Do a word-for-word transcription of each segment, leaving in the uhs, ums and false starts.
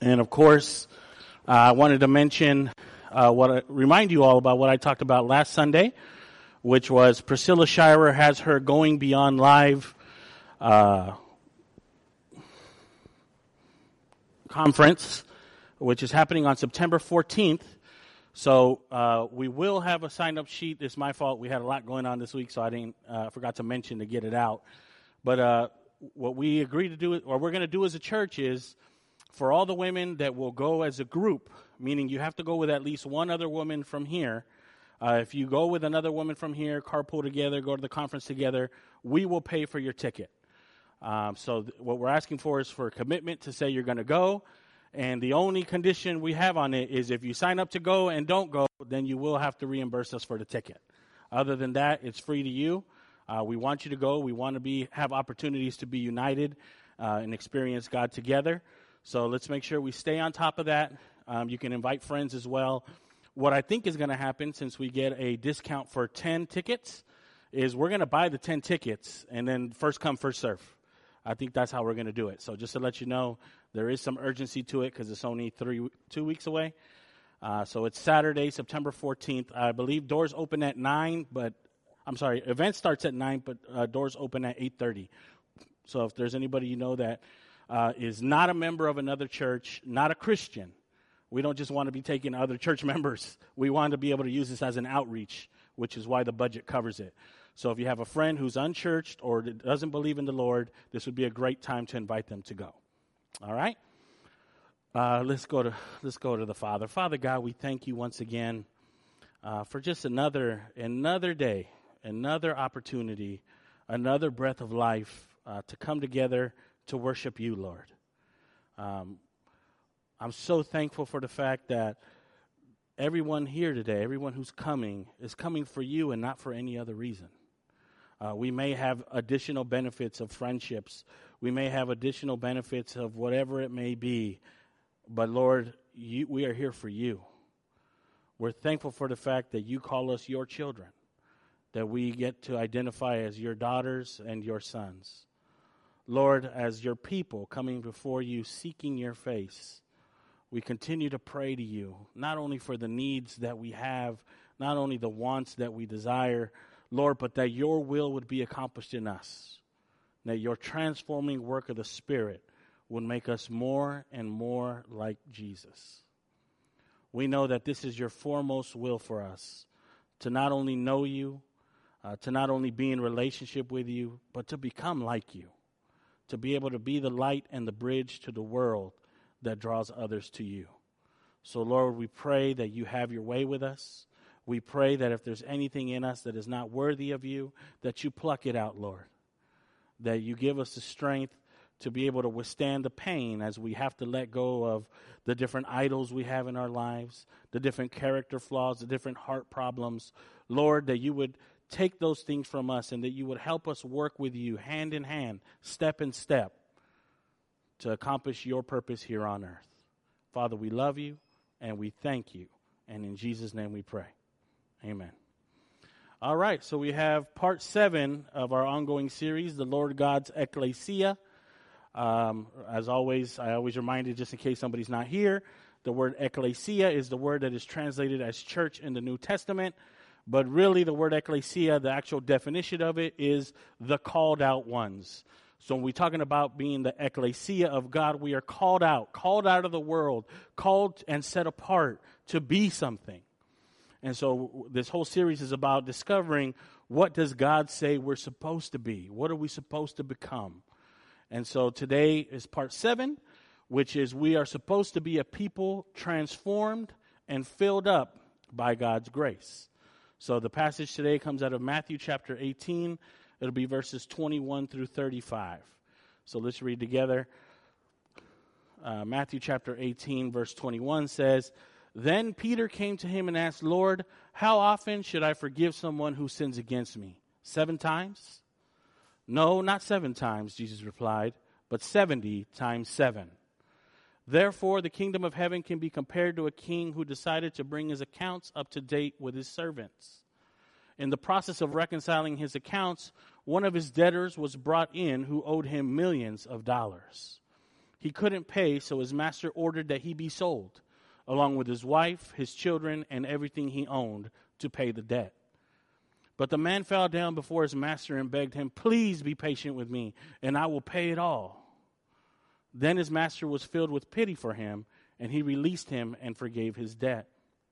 And of course, uh, I wanted to mention uh, what I, remind you all about what I talked about last Sunday, which was Priscilla Shirer has her Going Beyond Live uh, conference, which is happening on September fourteenth. So uh, we will have a sign-up sheet. It's my fault. We had a lot going on this week, so I didn't uh, forgot to mention to get it out. But uh, what we agreed to do, or we're going to do as a church, is for all the women that will go as a group, meaning you have to go with at least one other woman from here. Uh, if you go with another woman from here, carpool together, go to the conference together, we will pay for your ticket. Um, so th- what we're asking for is for a commitment to say you're going to go. And the only condition we have on it is if you sign up to go and don't go, then you will have to reimburse us for the ticket. Other than that, it's free to you. Uh, we want you to go. We want to be have opportunities to be united uh, and experience God together. So let's make sure we stay on top of that. Um, you can invite friends as well. What I think is going to happen, since we get a discount for ten tickets, is we're going to buy the ten tickets and then first come, first serve. I think that's how we're going to do it. So just to let you know, there is some urgency to it because it's only three, two weeks away. Uh, so it's Saturday, September fourteenth. I believe doors open at nine, but I'm sorry, event starts at nine, but uh, doors open at eight thirty. So if there's anybody you know that uh, is not a member of another church, not a Christian, we don't just want to be taking other church members. We want to be able to use this as an outreach, which is why the budget covers it. So if you have a friend who's unchurched or doesn't believe in the Lord, this would be a great time to invite them to go. All right? Uh, let's go to let's go to the Father. Father God, we thank you once again uh, for just another another day, another opportunity, another breath of life uh, to come together to worship you, Lord. Um, I'm so thankful for the fact that everyone here today, everyone who's coming, is coming for you and not for any other reason. Uh, we may have additional benefits of friendships. We may have additional benefits of whatever it may be. But, Lord, you, we are here for you. We're thankful for the fact that you call us your children, that we get to identify as your daughters and your sons. Lord, as your people coming before you, seeking your face, we continue to pray to you, not only for the needs that we have, not only the wants that we desire, Lord, but that your will would be accomplished in us, that your transforming work of the Spirit would make us more and more like Jesus. We know that this is your foremost will for us, to not only know you, uh, to not only be in relationship with you, but to become like you, to be able to be the light and the bridge to the world that draws others to you. So, Lord, we pray that you have your way with us. We pray that if there's anything in us that is not worthy of you, that you pluck it out, Lord. That you give us the strength to be able to withstand the pain as we have to let go of the different idols we have in our lives, the different character flaws, the different heart problems. Lord, that you would take those things from us and that you would help us work with you hand in hand, step in step, to accomplish your purpose here on earth. Father, we love you and we thank you. And in Jesus' name we pray. Amen. All right, so we have part seven of our ongoing series, The Lord God's Ecclesia. Um, as always, I always remind you, just in case somebody's not here, the word ecclesia is the word that is translated as church in the New Testament. But really, the word ecclesia, the actual definition of it is the called out ones. So when we're talking about being the ecclesia of God, we are called out, called out of the world, called and set apart to be something. And so this whole series is about discovering, what does God say we're supposed to be? What are we supposed to become? And so today is part seven, which is we are supposed to be a people transformed and filled up by God's grace. So the passage today comes out of Matthew chapter eighteen. It'll be verses twenty-one through thirty-five. So let's read together. Uh, Matthew chapter eighteen, verse twenty-one says, "Then Peter came to him and asked, 'Lord, how often should I forgive someone who sins against me? Seven times?' 'No, not seven times,' Jesus replied, 'but seventy times seven.' Therefore, the kingdom of heaven can be compared to a king who decided to bring his accounts up to date with his servants. In the process of reconciling his accounts, one of his debtors was brought in who owed him millions of dollars. he couldn't pay, so his master ordered that he be sold, along with his wife, his children, and everything he owned, to pay the debt. But the man fell down before his master and begged him, "Please be patient with me, and I will pay it all." Then his master was filled with pity for him, and he released him and forgave his debt.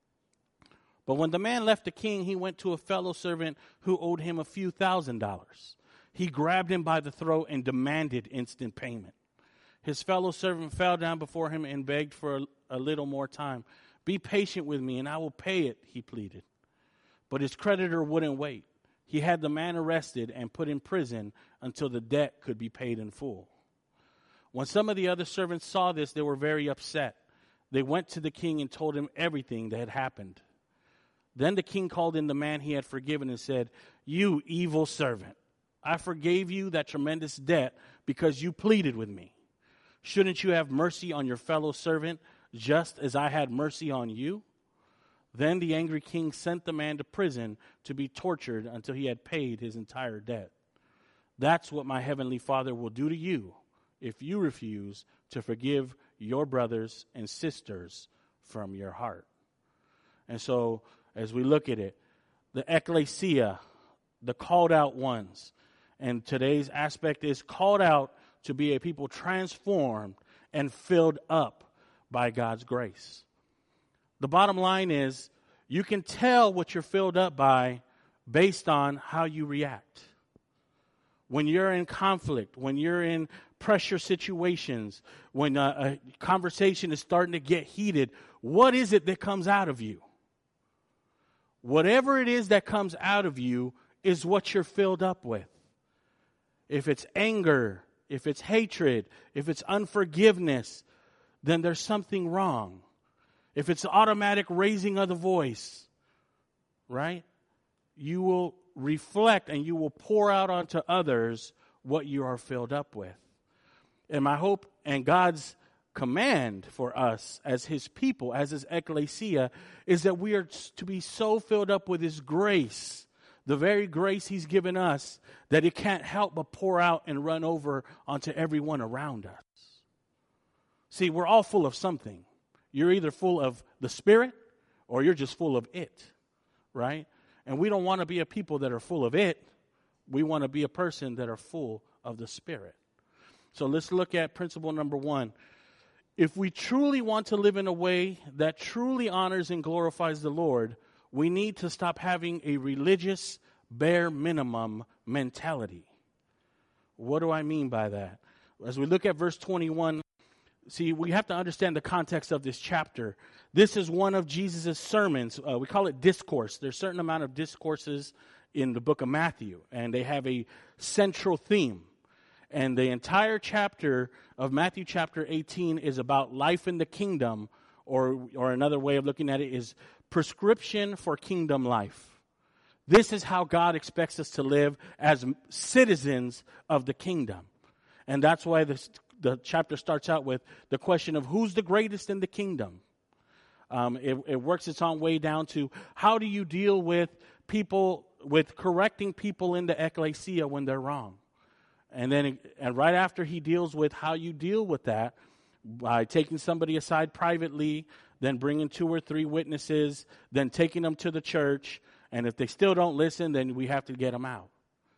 But when the man left the king, he went to a fellow servant who owed him a few thousand dollars. He grabbed him by the throat and demanded instant payment. His fellow servant fell down before him and begged for a, a little more time. "Be patient with me, and I will pay it," he pleaded. But his creditor wouldn't wait. He had the man arrested and put in prison until the debt could be paid in full. When some of the other servants saw this, they were very upset. They went to the king and told him everything that had happened. Then the king called in the man he had forgiven and said, "You evil servant, I forgave you that tremendous debt because you pleaded with me. Shouldn't you have mercy on your fellow servant just as I had mercy on you?" Then the angry king sent the man to prison to be tortured until he had paid his entire debt. That's what my heavenly Father will do to you if you refuse to forgive your brothers and sisters from your heart. And so, as we look at it, the ecclesia, the called out ones, and today's aspect is called out to be a people transformed and filled up by God's grace. The bottom line is, you can tell what you're filled up by based on how you react. When you're in conflict, when you're in pressure situations, when a, a conversation is starting to get heated, what is it that comes out of you? Whatever it is that comes out of you is what you're filled up with. If it's anger, if it's hatred, if it's unforgiveness, then there's something wrong. If it's automatic raising of the voice, right? You will reflect and you will pour out onto others what you are filled up with. And my hope and God's command for us as his people, as his ecclesia, is that we are to be so filled up with his grace, the very grace he's given us, that it can't help but pour out and run over onto everyone around us. See, we're all full of something. You're either full of the Spirit or you're just full of it, right? And we don't want to be a people that are full of it. We want to be a person that are full of the Spirit. So let's look at principle number one. If we truly want to live in a way that truly honors and glorifies the Lord, we need to stop having a religious bare minimum mentality. What do I mean by that? As we look at verse twenty-one, see, we have to understand the context of this chapter. This is one of Jesus' sermons. Uh, we call it discourse. There's a certain amount of discourses in the book of Matthew, and they have a central theme. And the entire chapter of Matthew chapter eighteen is about life in the kingdom, or, or another way of looking at it is prescription for kingdom life. This is how God expects us to live as citizens of the kingdom. And that's why this, the chapter starts out with the question of who's the greatest in the kingdom. Um, it, it works its own way down to how do you deal with people, with correcting people in the ecclesia when they're wrong. And then and right after he deals with how you deal with that, by taking somebody aside privately, then bringing two or three witnesses, then taking them to the church, and if they still don't listen, then we have to get them out.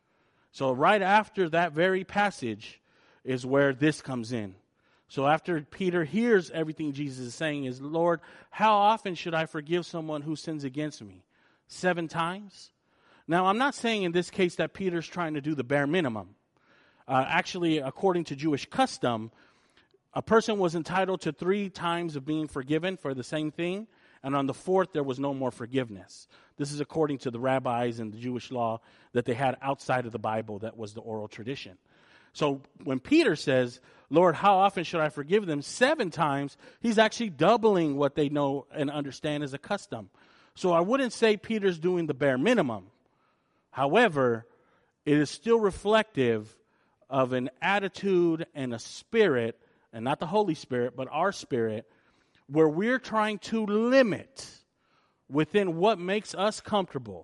So right after that very passage is where this comes in. So after Peter hears everything Jesus is saying is, "Lord, how often should I forgive someone who sins against me? Seven times?" Now, I'm not saying in this case that Peter's trying to do the bare minimum. Uh, actually, according to Jewish custom, a person was entitled to three times of being forgiven for the same thing, and on the fourth, there was no more forgiveness. This is according to the rabbis and the Jewish law that they had outside of the Bible that was the oral tradition. So when Peter says, "Lord, how often should I forgive them?" Seven times, he's actually doubling what they know and understand as a custom. So I wouldn't say Peter's doing the bare minimum. However, it is still reflective of an attitude and a spirit, and not the Holy Spirit, but our spirit, where we're trying to limit within what makes us comfortable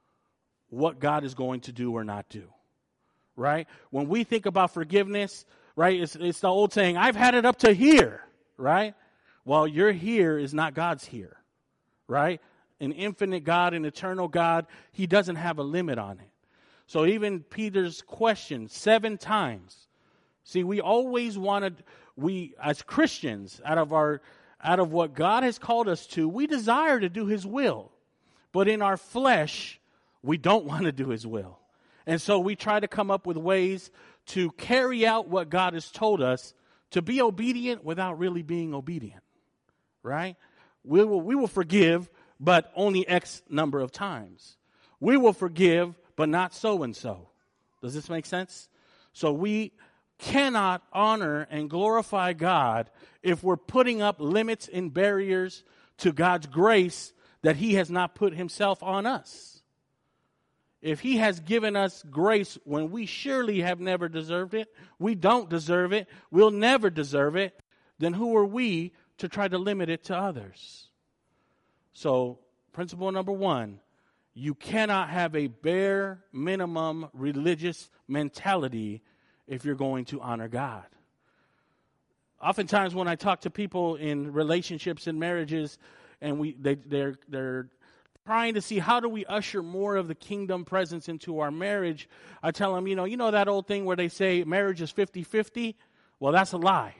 what God is going to do or not do, right? When we think about forgiveness, right? It's, it's the old saying, I've had it up to here, right? Well, your here is not God's here, right? An infinite God, an eternal God, he doesn't have a limit on it. So even Peter's question seven times. See, we always wanted, we as Christians, out of our, out of what God has called us to, we desire to do his will. But in our flesh, we don't want to do his will. And so we try to come up with ways to carry out what God has told us, to be obedient without really being obedient, right? We will, we will forgive, but only X number of times. We will forgive, but not so-and-so. Does this make sense? So we cannot honor and glorify God if we're putting up limits and barriers to God's grace that he has not put himself on us. If he has given us grace when we surely have never deserved it, we don't deserve it, we'll never deserve it, then who are we to try to limit it to others? So, principle number one, you cannot have a bare minimum religious mentality if you're going to honor God. Oftentimes when I talk to people in relationships and marriages, and we they, they're they're trying to see how do we usher more of the kingdom presence into our marriage, I tell them, you know, you know that old thing where they say marriage is fifty-fifty? Well, that's a lie.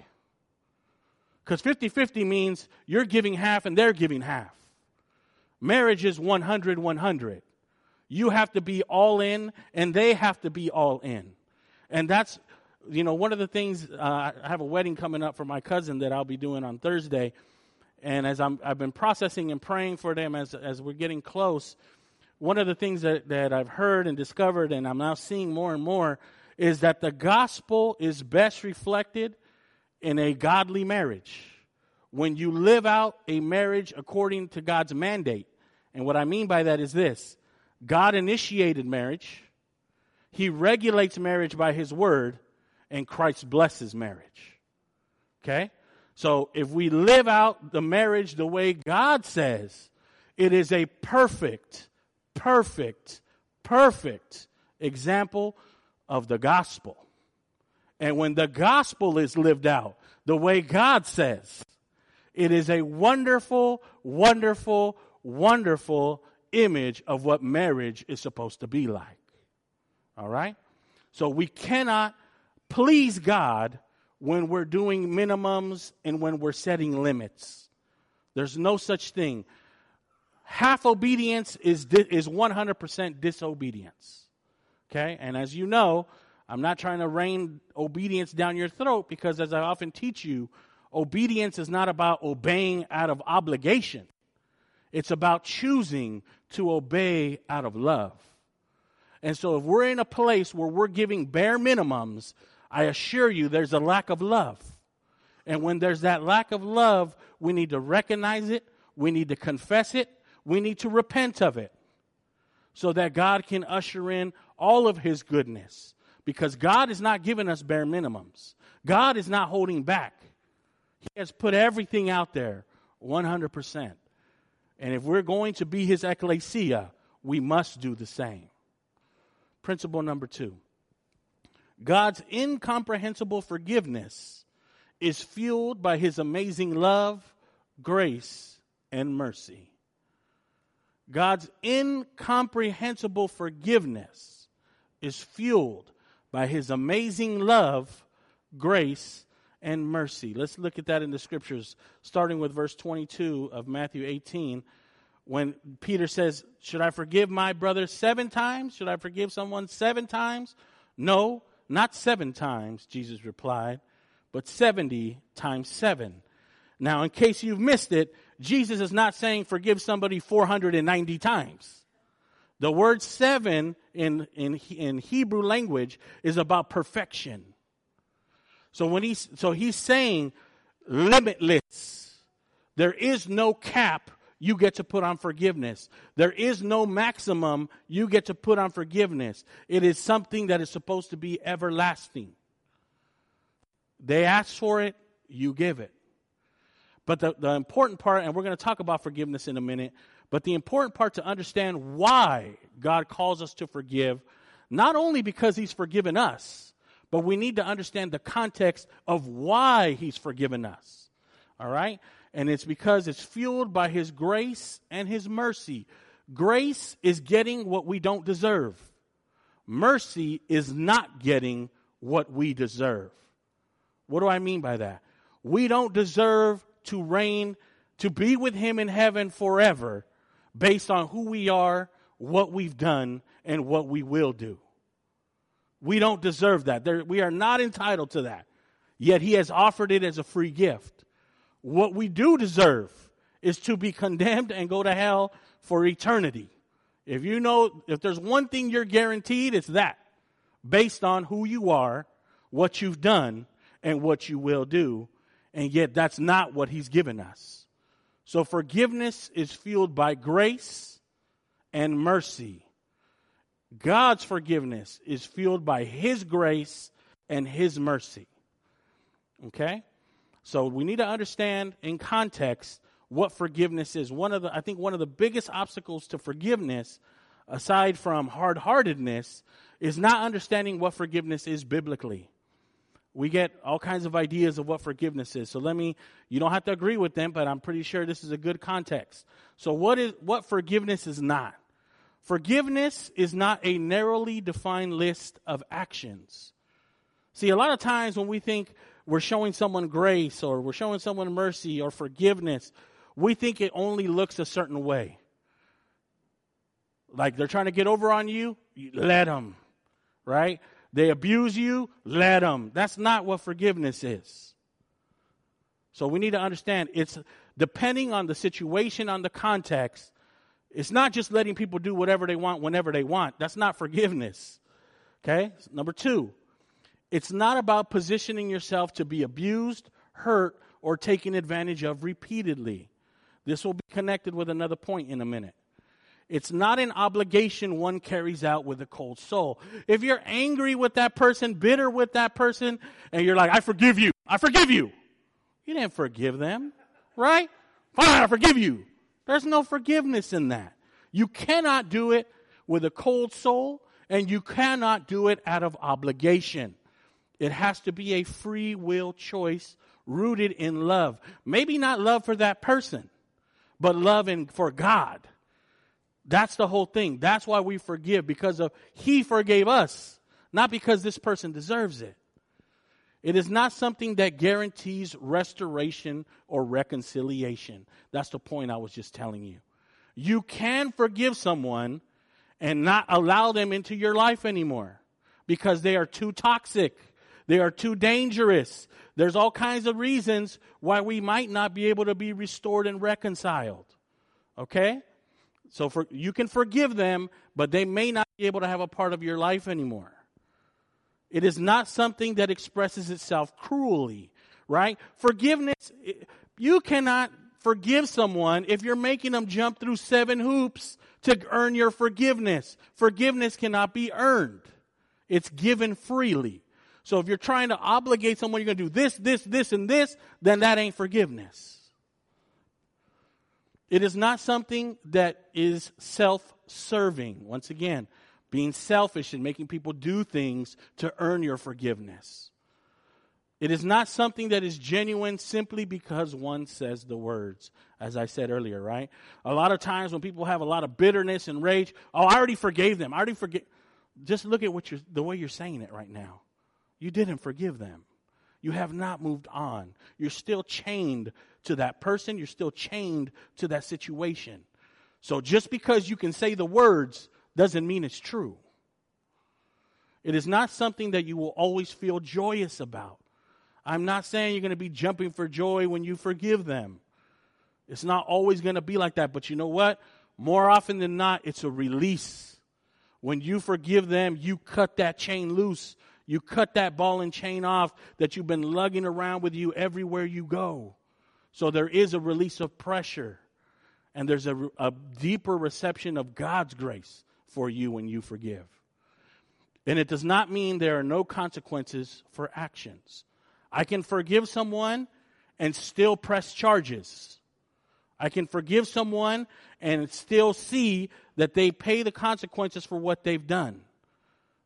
Because fifty-fifty means you're giving half and they're giving half. Marriage is one hundred one hundred. You have to be all in and they have to be all in. And that's, you know, one of the things, uh, I have a wedding coming up for my cousin that I'll be doing on Thursday. And as I'm, I've been processing and praying for them as as we're getting close, one of the things that, that I've heard and discovered, and I'm now seeing more and more, is that the gospel is best reflected in a godly marriage. When you live out a marriage according to God's mandate. And what I mean by that is this. God initiated marriage. He regulates marriage by his word. And Christ blesses marriage. Okay? So if we live out the marriage the way God says, it is a perfect, perfect, perfect example of the gospel. And when the gospel is lived out the way God says, it is a wonderful, wonderful, wonderful image of what marriage is supposed to be like. All right? So we cannot please God when we're doing minimums and when we're setting limits. There's no such thing. Half obedience is di- is one hundred percent disobedience. Okay? And as you know, I'm not trying to rain obedience down your throat because as I often teach you, obedience is not about obeying out of obligation. It's about choosing to obey out of love. And so if we're in a place where we're giving bare minimums, I assure you there's a lack of love. And when there's that lack of love, we need to recognize it. We need to confess it. We need to repent of it so that God can usher in all of his goodness. Because God is not giving us bare minimums. God is not holding back. He has put everything out there one hundred percent. And if we're going to be his ecclesia, we must do the same. Principle number two. God's incomprehensible forgiveness is fueled by his amazing love, grace, and mercy. God's incomprehensible forgiveness is fueled by his amazing love, grace, and mercy. Let's look at that in the scriptures, starting with verse twenty-two of Matthew eighteen, when Peter says, should I forgive my brother seven times? Should I forgive someone seven times? No. Not seven times, Jesus replied, but seventy times seven. Now, in case you've missed it, Jesus is not saying forgive somebody four hundred ninety times. The word seven in, in, in Hebrew language is about perfection. So when he's, so he's saying limitless. There is no cap you get to put on forgiveness. There is no maximum you get to put on forgiveness. It is something that is supposed to be everlasting. They ask for it, you give it. But the, the important part, and we're going to talk about forgiveness in a minute, but the important part to understand why God calls us to forgive, not only because he's forgiven us, But we need to understand the context of why he's forgiven us. All right? And it's because it's fueled by his grace and his mercy. Grace is getting what we don't deserve. Mercy is not getting what we deserve. What do I mean by that? We don't deserve to reign, to be with him in heaven forever based on who we are, what we've done, and what we will do. We don't deserve that. There, we are not entitled to that. Yet he has offered it as a free gift. What we do deserve is to be condemned and go to hell for eternity. If you know, if there's one thing you're guaranteed, it's that. Based on who you are, what you've done, and what you will do. And yet that's not what he's given us. So forgiveness is fueled by grace and mercy. God's forgiveness is fueled by his grace and his mercy. Okay? So we need to understand in context what forgiveness is. One of the, I think one of the biggest obstacles to forgiveness, aside from hard-heartedness, is not understanding what forgiveness is biblically. We get all kinds of ideas of what forgiveness is. So let me, you don't have to agree with them, but I'm pretty sure this is a good context. So what is, what forgiveness is not? Forgiveness is not a narrowly defined list of actions. See, a lot of times when we think we're showing someone grace or we're showing someone mercy or forgiveness, we think it only looks a certain way. Like they're trying to get over on you, you let them, right? They abuse you, let them. That's not what forgiveness is. So we need to understand it's depending on the situation, on the context. It's not just letting people do whatever they want whenever they want. That's not forgiveness. Okay? Number two, it's not about positioning yourself to be abused, hurt, or taken advantage of repeatedly. This will be connected with another point in a minute. It's not an obligation one carries out with a cold soul. If you're angry with that person, bitter with that person, and you're like, I forgive you, I forgive you. You didn't forgive them, right? Fine, I forgive you. There's no forgiveness in that. You cannot do it with a cold soul, and you cannot do it out of obligation. It has to be a free will choice rooted in love. Maybe not love for that person, but love in, for God. That's the whole thing. That's why we forgive, because of he forgave us, not because this person deserves it. It is not something that guarantees restoration or reconciliation. That's the point I was just telling you. You can forgive someone and not allow them into your life anymore because they are too toxic. They are too dangerous. There's all kinds of reasons why we might not be able to be restored and reconciled. Okay? So for, you can forgive them, but they may not be able to have a part of your life anymore. It is not something that expresses itself cruelly, right? Forgiveness, you cannot forgive someone if you're making them jump through seven hoops to earn your forgiveness. Forgiveness cannot be earned. It's given freely. So if you're trying to obligate someone, you're going to do this, this, this, and this, then that ain't forgiveness. It is not something that is self-serving. Once again, being selfish and making people do things to earn your forgiveness. It is not something that is genuine simply because one says the words, as I said earlier, right? A lot of times when people have a lot of bitterness and rage, oh, I already forgave them. I already forgave. Just look at what you're, the way you're saying it right now. You didn't forgive them. You have not moved on. You're still chained to that person. You're still chained to that situation. So just because you can say the words doesn't mean it's true. It is not something that you will always feel joyous about. I'm not saying you're going to be jumping for joy when you forgive them. It's not always going to be like that. But you know what? More often than not, it's a release. When you forgive them, you cut that chain loose. You cut that ball and chain off that you've been lugging around with you everywhere you go. So there is a release of pressure. And there's a, a deeper reception of God's grace for you when you forgive. And it does not mean there are no consequences for actions. I can forgive someone and still press charges. I can forgive someone and still see that they pay the consequences for what they've done.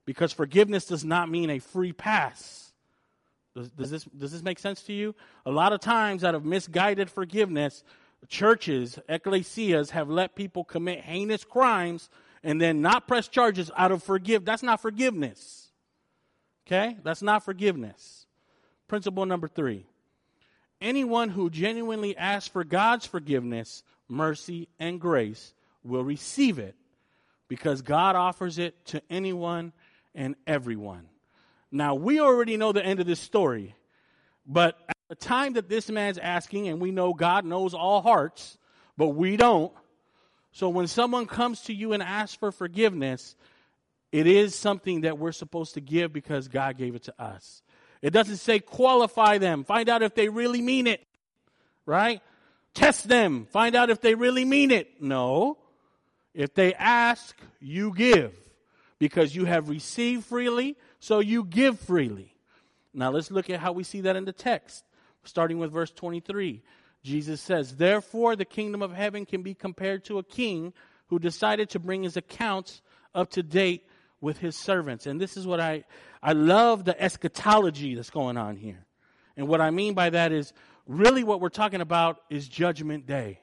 Because forgiveness does not mean a free pass. Does, does this does this make sense to you? A lot of times, out of misguided forgiveness, churches, ecclesias, have let people commit heinous crimes and then not press charges out of forgive. That's not forgiveness. Okay? That's not forgiveness. Principle number three. Anyone who genuinely asks for God's forgiveness, mercy, and grace will receive it because God offers it to anyone and everyone. Now, we already know the end of this story, but at the time that this man's asking, and we know God knows all hearts, but we don't. So when someone comes to you and asks for forgiveness, it is something that we're supposed to give because God gave it to us. It doesn't say qualify them. Find out if they really mean it, right? Test them. Find out if they really mean it. No. If they ask, you give because you have received freely, so you give freely. Now let's look at how we see that in the text. Starting with verse twenty-three. Jesus says, therefore the kingdom of heaven can be compared to a king who decided to bring his accounts up to date with his servants. And this is what I, I love the eschatology that's going on here. And what I mean by that is really what we're talking about is judgment day.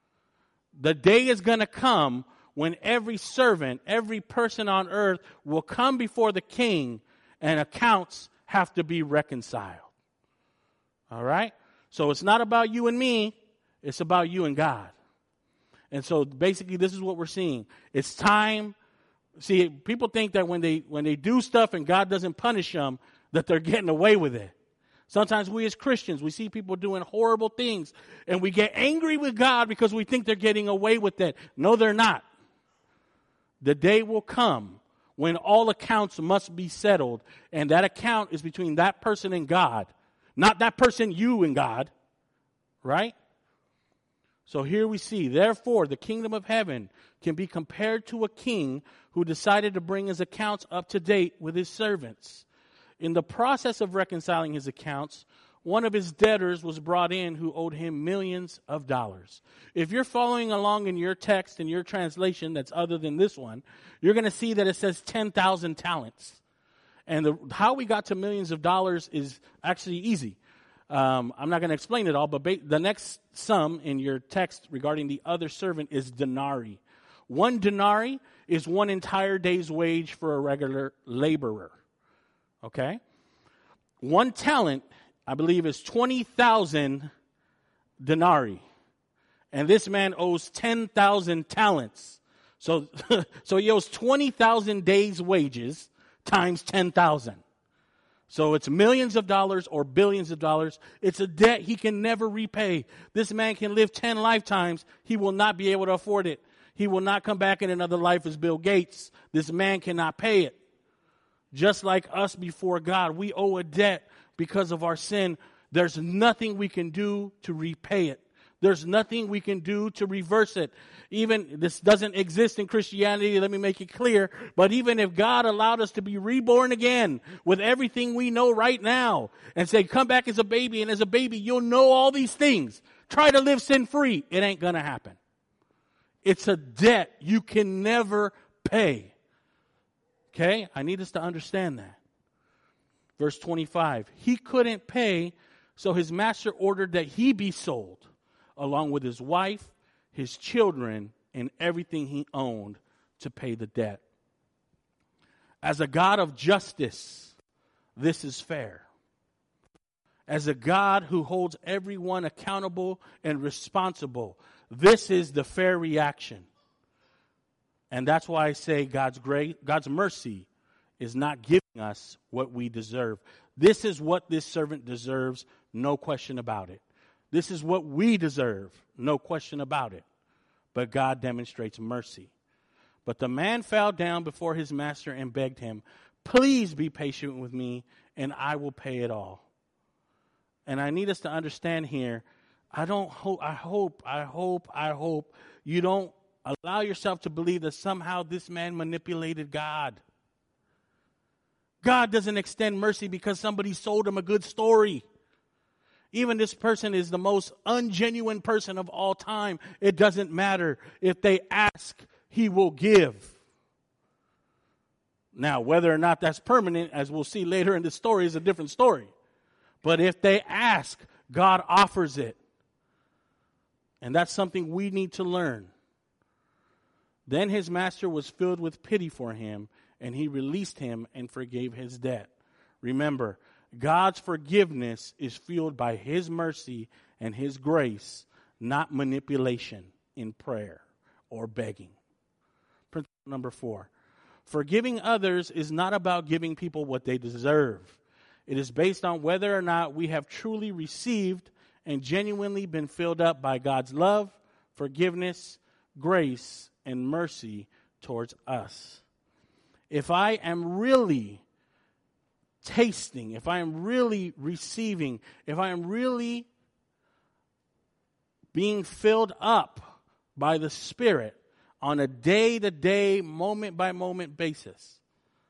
The day is going to come when every servant, every person on earth will come before the king and accounts have to be reconciled. All right? So it's not about you and me. It's about you and God. And so basically this is what we're seeing. It's time. See, people think that when they when they do stuff and God doesn't punish them, that they're getting away with it. Sometimes we as Christians, we see people doing horrible things and we get angry with God because we think they're getting away with it. No, they're not. The day will come when all accounts must be settled, and that account is between that person and God. Not that person, you and God, right? So here we see, therefore, the kingdom of heaven can be compared to a king who decided to bring his accounts up to date with his servants. In the process of reconciling his accounts, one of his debtors was brought in who owed him millions of dollars. If you're following along in your text and your translation that's other than this one, you're going to see that it says ten thousand talents. And the, how we got to millions of dollars is actually easy. Um, I'm not going to explain it all, but ba- the next sum in your text regarding the other servant is denarii. One denarii is one entire day's wage for a regular laborer. Okay? One talent, I believe, is twenty thousand denarii. And this man owes ten thousand talents. So, so he owes twenty thousand days' wages times ten thousand. So it's millions of dollars or billions of dollars. It's a debt he can never repay. This man can live ten lifetimes. He will not be able to afford it. He will not come back in another life as Bill Gates. This man cannot pay it. Just like us before God, we owe a debt because of our sin. There's nothing we can do to repay it. There's nothing we can do to reverse it. Even, this doesn't exist in Christianity, let me make it clear, but even if God allowed us to be reborn again with everything we know right now and say, come back as a baby, and as a baby you'll know all these things. Try to live sin-free. It ain't gonna happen. It's a debt you can never pay. Okay? I need us to understand that. Verse twenty-five, he couldn't pay, so his master ordered that he be sold, along with his wife, his children, and everything he owned to pay the debt. As a God of justice, this is fair. As a God who holds everyone accountable and responsible, this is the fair reaction. And that's why I say God's grace, God's mercy is not giving us what we deserve. This is what this servant deserves, no question about it. This is what we deserve, no question about it. But God demonstrates mercy. But the man fell down before his master and begged him, please be patient with me and I will pay it all. And I need us to understand here, I don't hope, I hope, I hope, I hope you don't allow yourself to believe that somehow this man manipulated God. God doesn't extend mercy because somebody sold him a good story. Even this person is the most ungenuine person of all time. It doesn't matter. If they ask, he will give. Now, whether or not that's permanent, as we'll see later in the story, is a different story. But if they ask, God offers it. And that's something we need to learn. Then his master was filled with pity for him, and he released him and forgave his debt. Remember, God's forgiveness is fueled by his mercy and his grace, not manipulation in prayer or begging. Principle number four. Forgiving others is not about giving people what they deserve. It is based on whether or not we have truly received and genuinely been filled up by God's love, forgiveness, grace, and mercy towards us. If I am really tasting, if I am really receiving, if I am really being filled up by the Spirit on a day-to-day, moment-by-moment basis,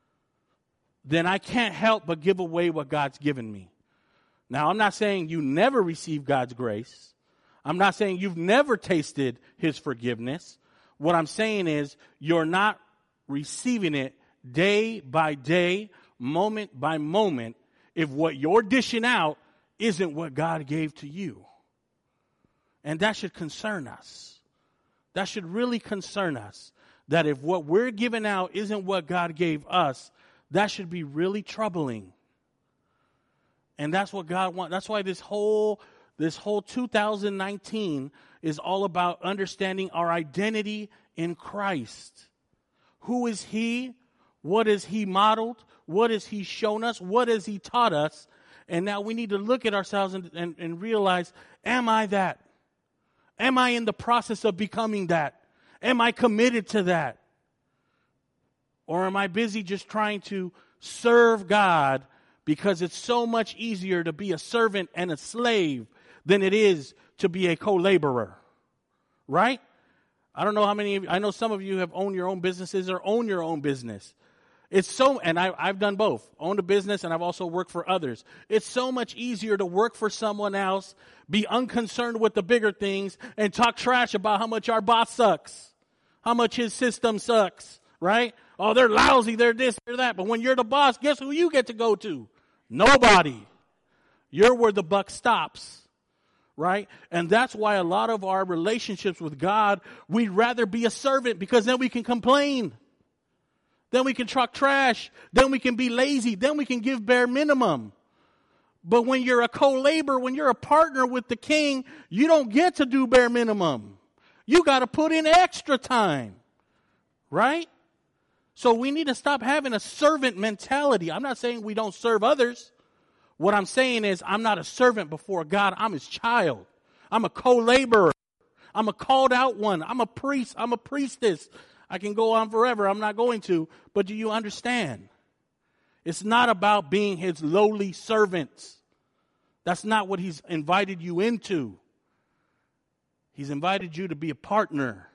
then I can't help but give away what God's given me. Now, I'm not saying you never receive God's grace. I'm not saying you've never tasted his forgiveness. What I'm saying is you're not receiving it day by day, moment by moment, if what you're dishing out isn't what God gave to you. And that should concern us. That should really concern us. That if what we're giving out isn't what God gave us, that should be really troubling. And that's what God wants. That's why this whole this whole two thousand nineteen is all about understanding our identity in Christ. Who is he? What has he modeled? What has he shown us? What has he taught us? And now we need to look at ourselves and, and, and realize, am I that? Am I in the process of becoming that? Am I committed to that? Or am I busy just trying to serve God because it's so much easier to be a servant and a slave than it is to be a co-laborer? Right? I don't know how many of you, I know some of you have owned your own businesses or own your own business. It's so, and I, I've done both, owned a business and I've also worked for others. It's so much easier to work for someone else, be unconcerned with the bigger things, and talk trash about how much our boss sucks, how much his system sucks, right? Oh, they're lousy, they're this, they're that. But when you're the boss, guess who you get to go to? Nobody. You're where the buck stops, right? And that's why a lot of our relationships with God, we'd rather be a servant because then we can complain. Then we can talk trash. Then we can be lazy. Then we can give bare minimum. But when you're a co-laborer, when you're a partner with the king, you don't get to do bare minimum. You got to put in extra time. Right? So we need to stop having a servant mentality. I'm not saying we don't serve others. What I'm saying is I'm not a servant before God. I'm his child. I'm a co-laborer. I'm a called out one. I'm a priest. I'm a priestess. I can go on forever. I'm not going to. But do you understand? It's not about being his lowly servants. That's not what he's invited you into. He's invited you to be a partner.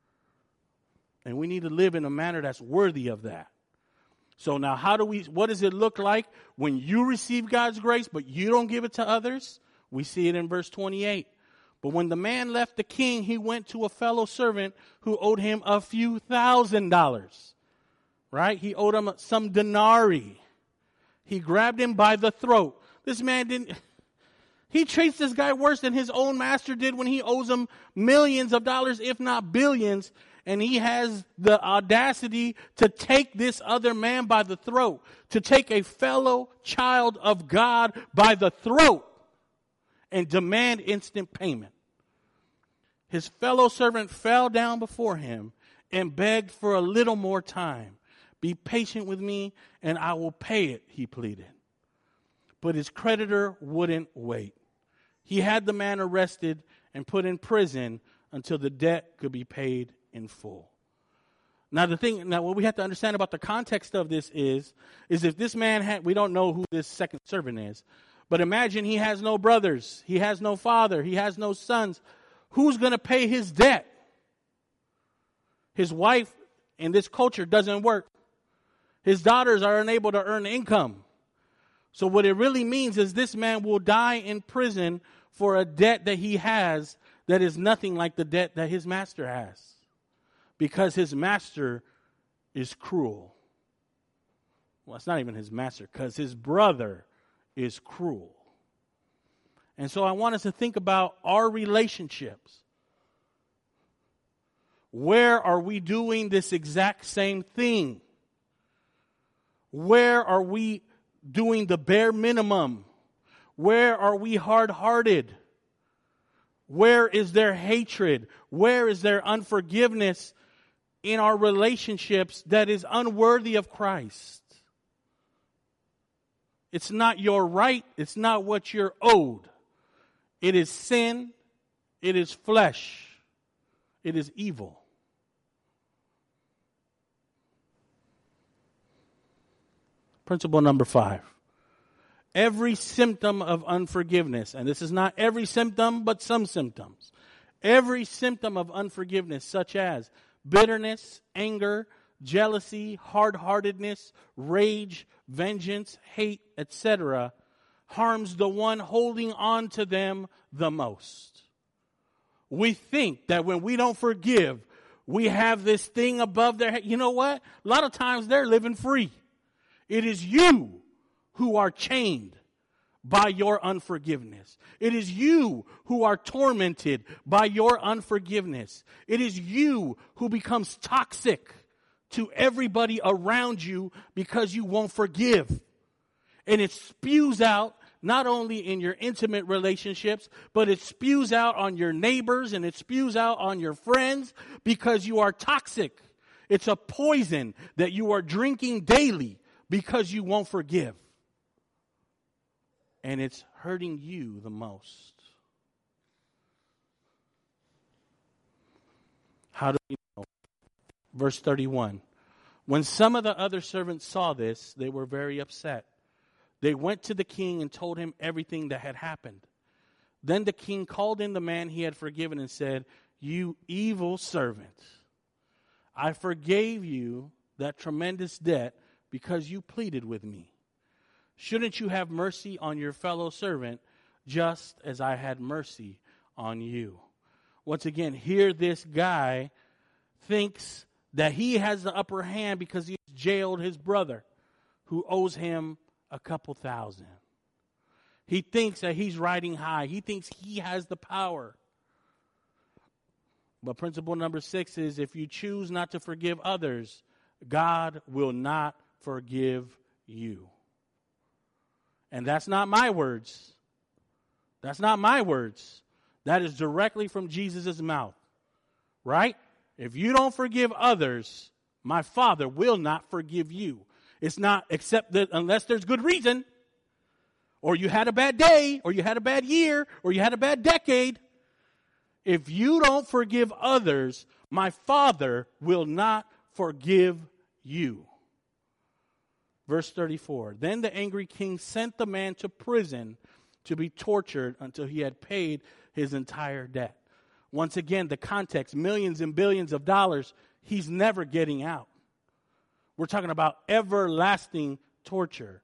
And we need to live in a manner that's worthy of that. So now how do we, what does it look like when you receive God's grace, but you don't give it to others? We see it in verse twenty-eight. But when the man left the king, he went to a fellow servant who owed him a few thousand dollars. Right? He owed him some denarii. He grabbed him by the throat. This man didn't, he treats this guy worse than his own master did when he owes him millions of dollars, if not billions. And he has the audacity to take this other man by the throat, to take a fellow child of God by the throat and demand instant payment. His fellow servant fell down before him and begged for a little more time. Be patient with me and I will pay it, he pleaded. But his creditor wouldn't wait. He had the man arrested and put in prison until the debt could be paid in full. Now the thing, now what we have to understand about the context of this is, is if this man had, we don't know who this second servant is, but imagine he has no brothers, he has no father, he has no sons. Who's going to pay his debt? His wife in this culture doesn't work. His daughters are unable to earn income. So what it really means is this man will die in prison for a debt that he has that is nothing like the debt that his master has. Because his master is cruel. Well, it's not even his master, because his brother is cruel. And so I want us to think about our relationships. Where are we doing this exact same thing? Where are we doing the bare minimum? Where are we hard-hearted? Where is there hatred? Where is there unforgiveness in our relationships that is unworthy of Christ? It's not your right. It's not what you're owed. It is sin. It is flesh. It is evil. Principle number five. Every symptom of unforgiveness, and this is not every symptom, but some symptoms. Every symptom of unforgiveness, such as bitterness, anger, jealousy, hard-heartedness, rage, vengeance, hate, et cetera, harms the one holding on to them the most. We think that when we don't forgive, we have this thing above their head. You know what? A lot of times they're living free. It is you who are chained by your unforgiveness. It is you who are tormented by your unforgiveness. It is you who becomes toxic to everybody around you because you won't forgive. And it spews out not only in your intimate relationships, but it spews out on your neighbors and it spews out on your friends because you are toxic. It's a poison that you are drinking daily because you won't forgive. And it's hurting you the most. How do we know? Verse thirty-one. When some of the other servants saw this, they were very upset. They went to the king and told him everything that had happened. Then the king called in the man he had forgiven and said, "You evil servant, I forgave you that tremendous debt because you pleaded with me. Shouldn't you have mercy on your fellow servant just as I had mercy on you?" Once again, here this guy thinks that he has the upper hand because he jailed his brother who owes him a couple thousand. He thinks that he's riding high. He thinks he has the power. But principle number six is if you choose not to forgive others, God will not forgive you. And that's not my words. That's not my words. That is directly from Jesus' mouth. Right? If you don't forgive others, my Father will not forgive you. It's not except that unless there's good reason, or you had a bad day, or you had a bad year, or you had a bad decade. If you don't forgive others, my Father will not forgive you. Verse thirty-four, then the angry king sent the man to prison to be tortured until he had paid his entire debt. Once again, the context, millions and billions of dollars, he's never getting out. We're talking about everlasting torture.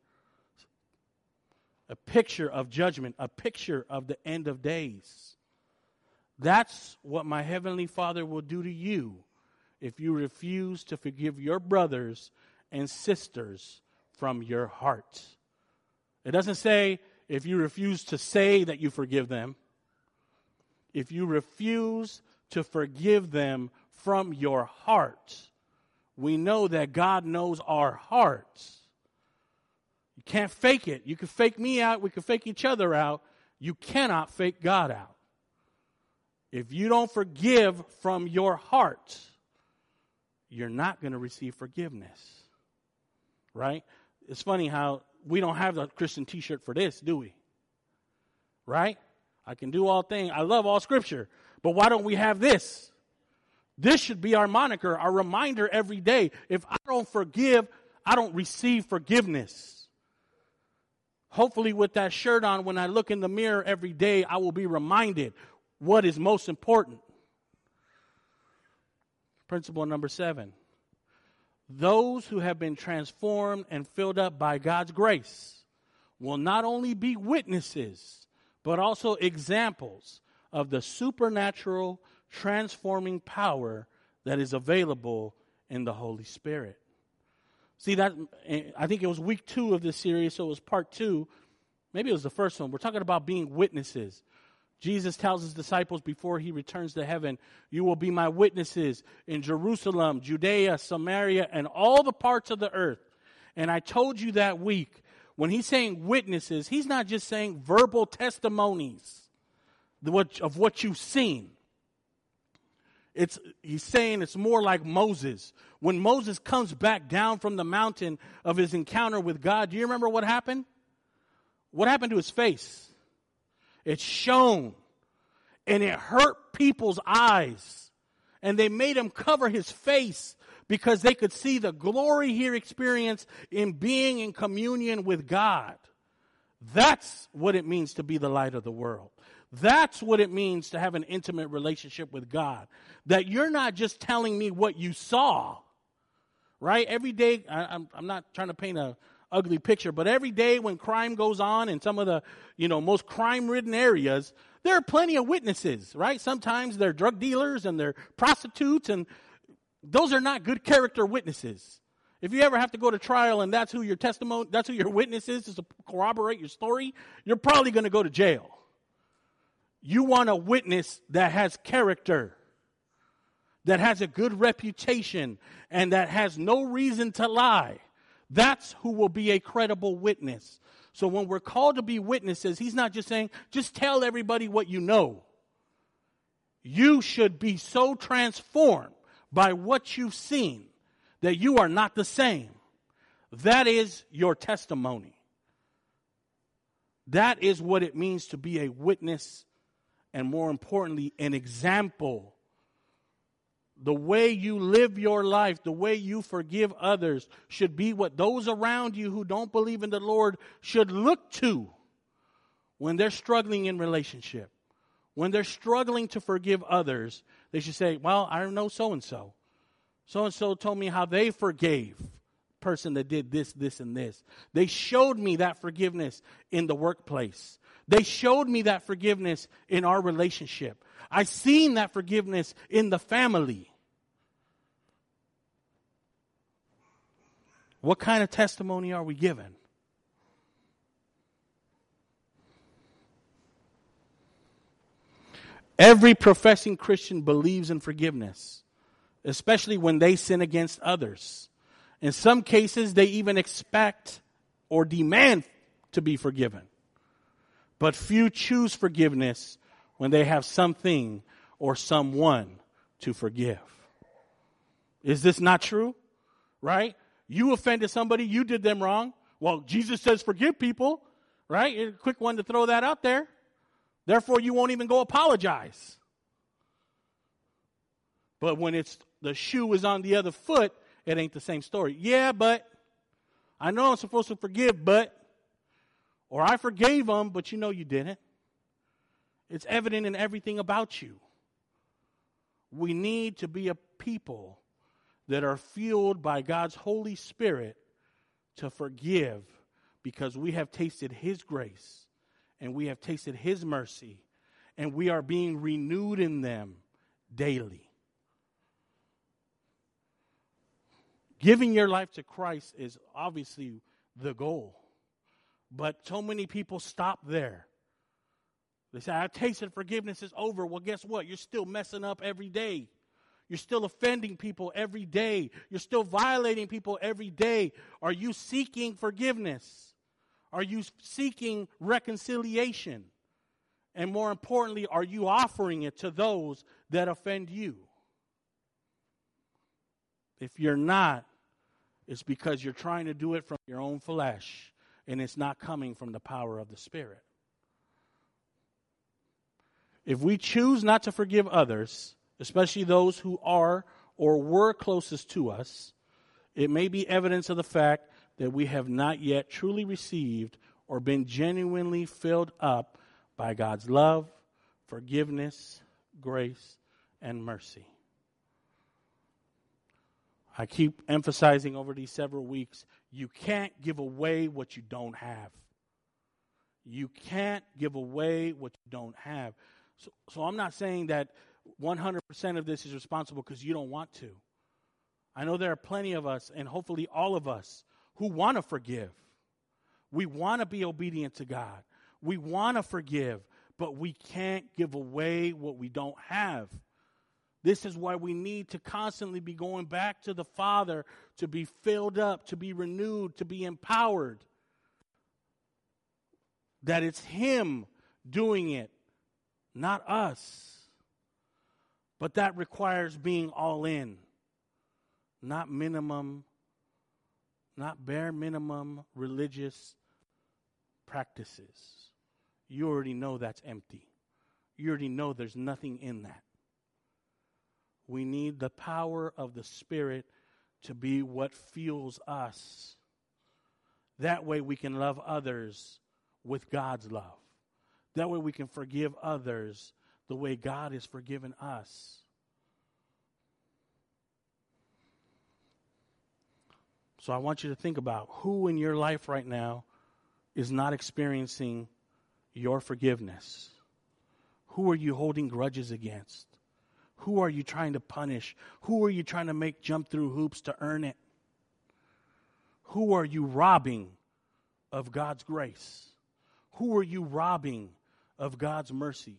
A picture of judgment, a picture of the end of days. That's what my heavenly Father will do to you if you refuse to forgive your brothers and sisters from your heart. It doesn't say if you refuse to say that you forgive them. If you refuse to forgive them from your heart, we know that God knows our hearts. You can't fake it. You can fake me out. We can fake each other out. You cannot fake God out. If you don't forgive from your heart, you're not going to receive forgiveness. Right? It's funny how we don't have a Christian t-shirt for this, do we? Right? I can do all things. I love all scripture. But why don't we have this? This should be our moniker, our reminder every day. If I don't forgive, I don't receive forgiveness. Hopefully with that shirt on, when I look in the mirror every day, I will be reminded what is most important. Principle number seven. Those who have been transformed and filled up by God's grace will not only be witnesses, but also examples of the supernatural transforming power that is available in the Holy Spirit. See, that I think it was week two of this series, so it was part two. Maybe it was the first one. We're talking about being witnesses. Jesus tells his disciples before he returns to heaven, you will be my witnesses in Jerusalem, Judea, Samaria, and all the parts of the earth. And I told you that week, when he's saying witnesses, he's not just saying verbal testimonies of what you've seen. It's, he's saying it's more like Moses. When Moses comes back down from the mountain of his encounter with God, do you remember what happened? What happened to his face? It shone, and it hurt people's eyes, and they made him cover his face because they could see the glory he experienced in being in communion with God. That's what it means to be the light of the world. That's what it means to have an intimate relationship with God. That you're not just telling me what you saw, right? Every day, I, I'm, I'm not trying to paint a ugly picture, but every day when crime goes on in some of the, you know, most crime-ridden areas, there are plenty of witnesses, right? Sometimes they're drug dealers and they're prostitutes, and those are not good character witnesses. If you ever have to go to trial and that's who your testimony, that's who your witness is to corroborate your story, you're probably going to go to jail. You want a witness that has character, that has a good reputation, and that has no reason to lie. That's who will be a credible witness. So when we're called to be witnesses, he's not just saying, just tell everybody what you know. You should be so transformed by what you've seen that you are not the same. That is your testimony. That is what it means to be a witness, and more importantly, an example. The way you live your life, the way you forgive others should be what those around you who don't believe in the Lord should look to when they're struggling in relationship. When they're struggling to forgive others, they should say, well, I know so-and-so. So-and-so told me how they forgave the person that did this, this, and this. They showed me that forgiveness in the workplace. They showed me that forgiveness in our relationship. I've seen that forgiveness in the family. What kind of testimony are we given? Every professing Christian believes in forgiveness, especially when they sin against others. In some cases, they even expect or demand to be forgiven. But few choose forgiveness when they have something or someone to forgive. Is this not true? Right? You offended somebody, you did them wrong. Well, Jesus says forgive people, right? You're a quick one to throw that out there. Therefore, you won't even go apologize. But when it's the shoe is on the other foot, it ain't the same story. Yeah, but I know I'm supposed to forgive, but, or I forgave them, but you know you didn't. It's evident in everything about you. We need to be a people that are fueled by God's Holy Spirit to forgive, because we have tasted His grace and we have tasted His mercy, and we are being renewed in them daily. Giving your life to Christ is obviously the goal, but so many people stop there. They say, I tasted forgiveness, is over. Well, guess what? You're still messing up every day. You're still offending people every day. You're still violating people every day. Are you seeking forgiveness? Are you seeking reconciliation? And more importantly, are you offering it to those that offend you? If you're not, it's because you're trying to do it from your own flesh, and it's not coming from the power of the Spirit. If we choose not to forgive others, especially those who are or were closest to us, it may be evidence of the fact that we have not yet truly received or been genuinely filled up by God's love, forgiveness, grace, and mercy. I keep emphasizing over these several weeks, you can't give away what you don't have. You can't give away what you don't have. So, so I'm not saying that one hundred percent of this is responsible because you don't want to. I know there are plenty of us, and hopefully all of us, who want to forgive. We want to be obedient to God. We want to forgive, but we can't give away what we don't have. This is why we need to constantly be going back to the Father to be filled up, to be renewed, to be empowered. That it's Him doing it, not us. But that requires being all in, not minimum, not bare minimum religious practices. You already know that's empty. You already know there's nothing in that. We need the power of the Spirit to be what fuels us. That way we can love others with God's love. That way we can forgive others the way God has forgiven us. So I want you to think about who in your life right now is not experiencing your forgiveness. Who are you holding grudges against? Who are you trying to punish? Who are you trying to make jump through hoops to earn it? Who are you robbing of God's grace? Who are you robbing of God's mercy?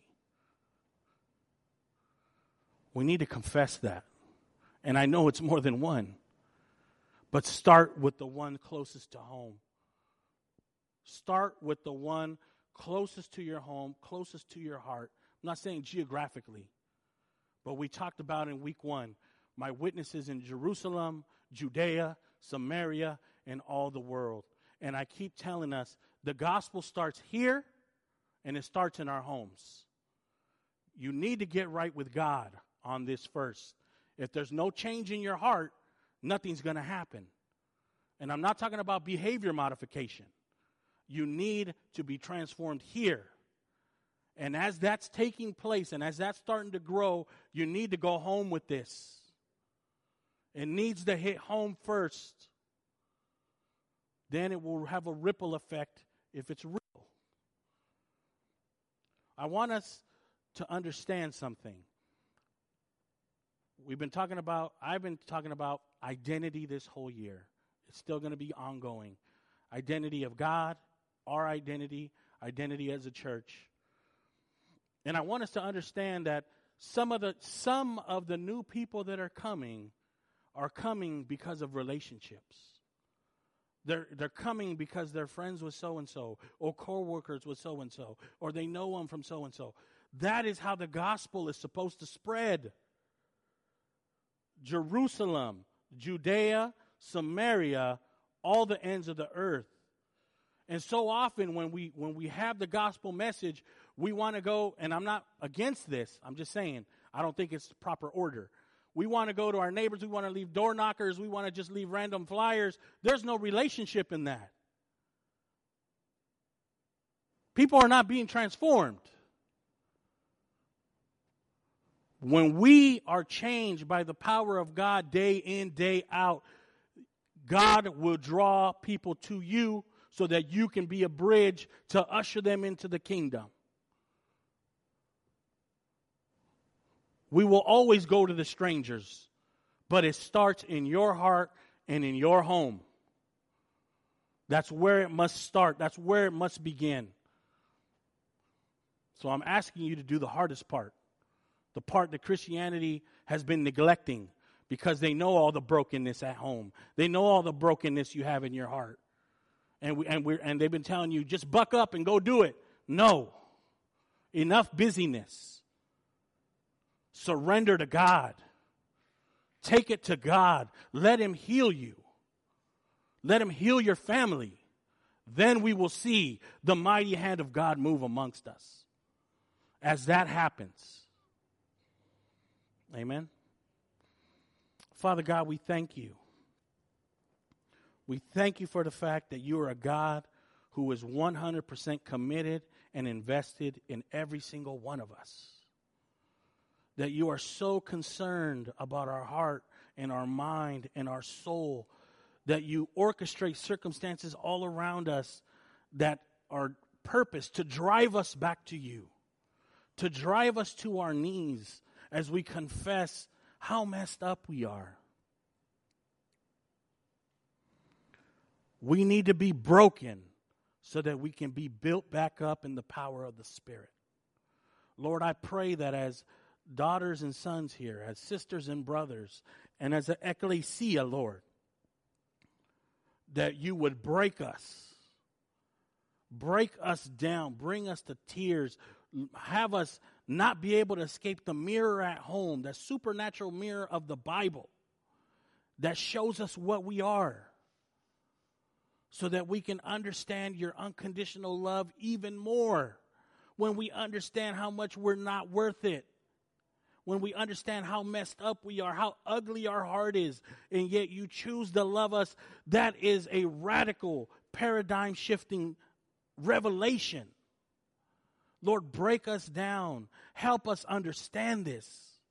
We need to confess that. And I know it's more than one. But start with the one closest to home. Start with the one closest to your home, closest to your heart. I'm not saying geographically, but we talked about in week one, my witnesses in Jerusalem, Judea, Samaria, and all the world. And I keep telling us, the gospel starts here, and it starts in our homes. You need to get right with God on this first. If there's no change in your heart, nothing's going to happen. And I'm not talking about behavior modification. You need to be transformed here. And as that's taking place and as that's starting to grow, you need to go home with this. It needs to hit home first. Then it will have a ripple effect if it's real. I want us to understand something. We've been talking about, I've been talking about identity this whole year. It's still going to be ongoing. Identity of God, our identity, identity as a church. And I want us to understand that some of the some of the new people that are coming are coming because of relationships. They're they're coming because they're friends with so-and-so, or co-workers with so-and-so, or they know them from so-and-so. That is how the gospel is supposed to spread. Jerusalem, Judea, Samaria, all the ends of the earth. And so often when we when we have the gospel message, we want to go, and I'm not against this, I'm just saying, I don't think it's the proper order. We want to go to our neighbors, we want to leave door knockers, we want to just leave random flyers. There's no relationship in that. People are not being transformed. When we are changed by the power of God day in, day out, God will draw people to you so that you can be a bridge to usher them into the kingdom. We will always go to the strangers, but it starts in your heart and in your home. That's where it must start. That's where it must begin. So I'm asking you to do the hardest part, the part that Christianity has been neglecting because they know all the brokenness at home. They know all the brokenness you have in your heart. And we and we and they've been telling you, just buck up and go do it. No. Enough busyness. Surrender to God. Take it to God. Let Him heal you. Let Him heal your family. Then we will see the mighty hand of God move amongst us. As that happens. Amen. Father God, we thank you. We thank you for the fact that you are a God who is one hundred percent committed and invested in every single one of us. That you are so concerned about our heart and our mind and our soul, that you orchestrate circumstances all around us that are purposed to drive us back to you, to drive us to our knees as we confess how messed up we are. We need to be broken so that we can be built back up in the power of the Spirit. Lord, I pray that as daughters and sons here, as sisters and brothers, and as an ecclesia, Lord, that you would break us. Break us down. Bring us to tears. Have us not be able to escape the mirror at home, the supernatural mirror of the Bible that shows us what we are, so that we can understand your unconditional love even more. When we understand how much we're not worth it. When we understand how messed up we are, how ugly our heart is, and yet you choose to love us, that is a radical, paradigm-shifting revelation. Lord, break us down. Help us understand this.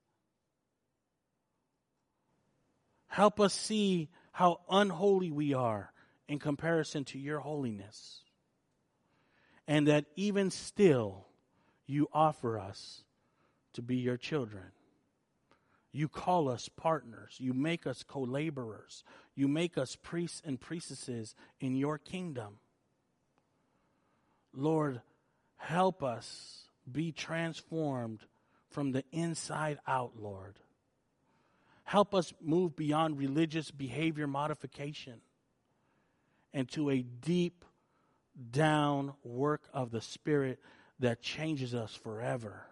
Help us see how unholy we are in comparison to your holiness. And that even still, you offer us to be your children. You call us partners. You make us co-laborers. You make us priests and priestesses in your kingdom. Lord, help us be transformed from the inside out, Lord. Help us move beyond religious behavior modification and to a deep down work of the Spirit that changes us forever.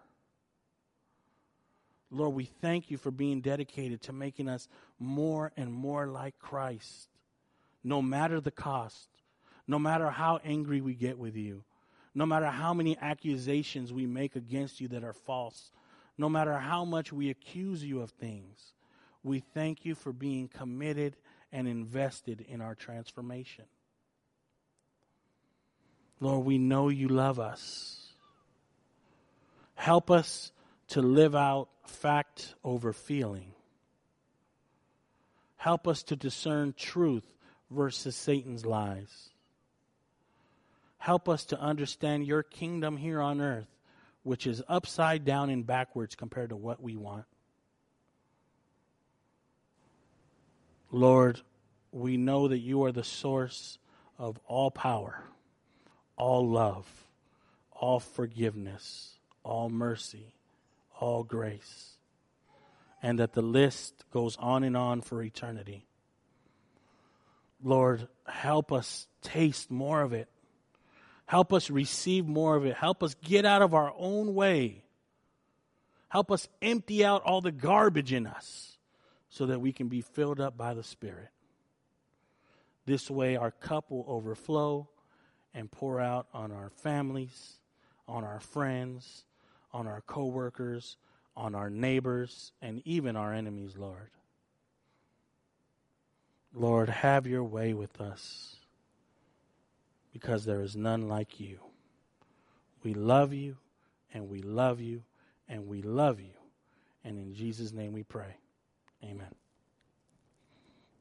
Lord, we thank you for being dedicated to making us more and more like Christ, no matter the cost, no matter how angry we get with you, no matter how many accusations we make against you that are false, no matter how much we accuse you of things. We thank you for being committed and invested in our transformation. Lord, we know you love us. Help us to live out fact over feeling. Help us to discern truth versus Satan's lies. Help us to understand your kingdom here on earth, which is upside down and backwards compared to what we want. Lord, we know that you are the source of all power, all love, all forgiveness, all mercy, all grace, and that the list goes on and on for eternity. Lord, help us taste more of it. Help us receive more of it. Help us get out of our own way. Help us empty out all the garbage in us so that we can be filled up by the Spirit. This way our cup will overflow and pour out on our families, on our friends, on our co-workers, on our neighbors, and even our enemies, Lord. Lord, have your way with us, because there is none like you. We love you, and we love you, and we love you. And in Jesus' name we pray. Amen.